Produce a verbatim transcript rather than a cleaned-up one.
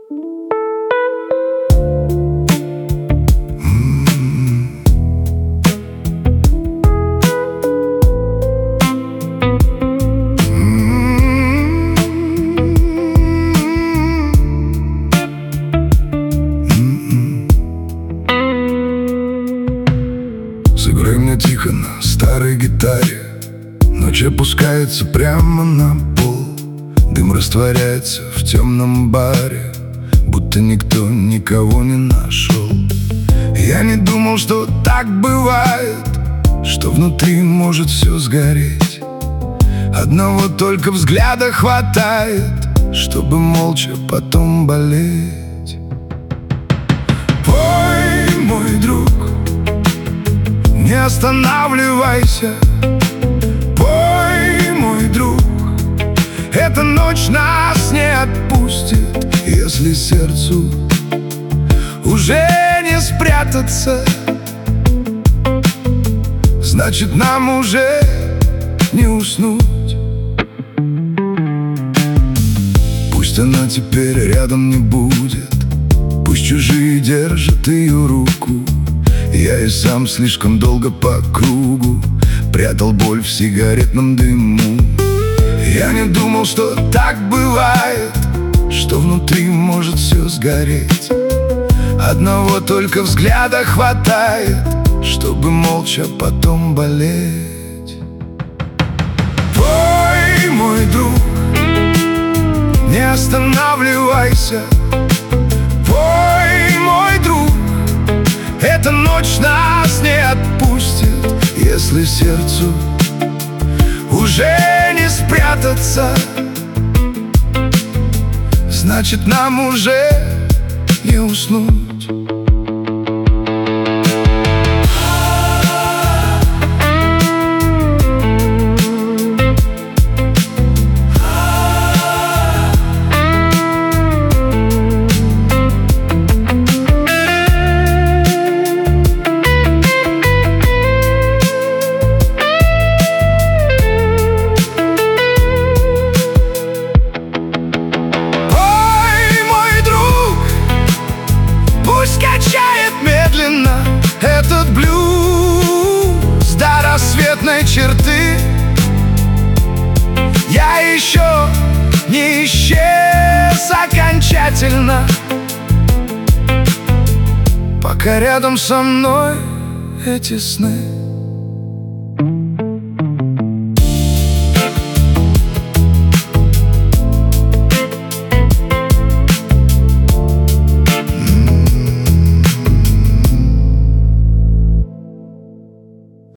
Сыграй мне тихо на старой гитаре. Ночь опускается прямо на пол. Дым растворяется в темном баре, будто никто никого не нашел. Я не думал, что так бывает, что внутри может все сгореть. Одного только взгляда хватает, чтобы молча потом болеть. Пой, мой друг, не останавливайся. Пой, мой друг, эта ночь нас не отпустит. Если сердцу уже не спрятаться, значит, нам уже не уснуть. Пусть она теперь рядом не будет, пусть чужие держат ее руку. Я и сам слишком долго по кругу прятал боль в сигаретном дыму. Я не думал, что так бывает, что внутри может все сгореть. Одного только взгляда хватает, чтобы молча потом болеть. Пой, мой друг, не останавливайся. Пой, мой друг, эта ночь нас не отпустит. Если сердцу уже не спрятаться, значит, нам уже не уснуть. Этот блюз до рассветной черты. Я еще не исчез окончательно, пока рядом со мной эти сны.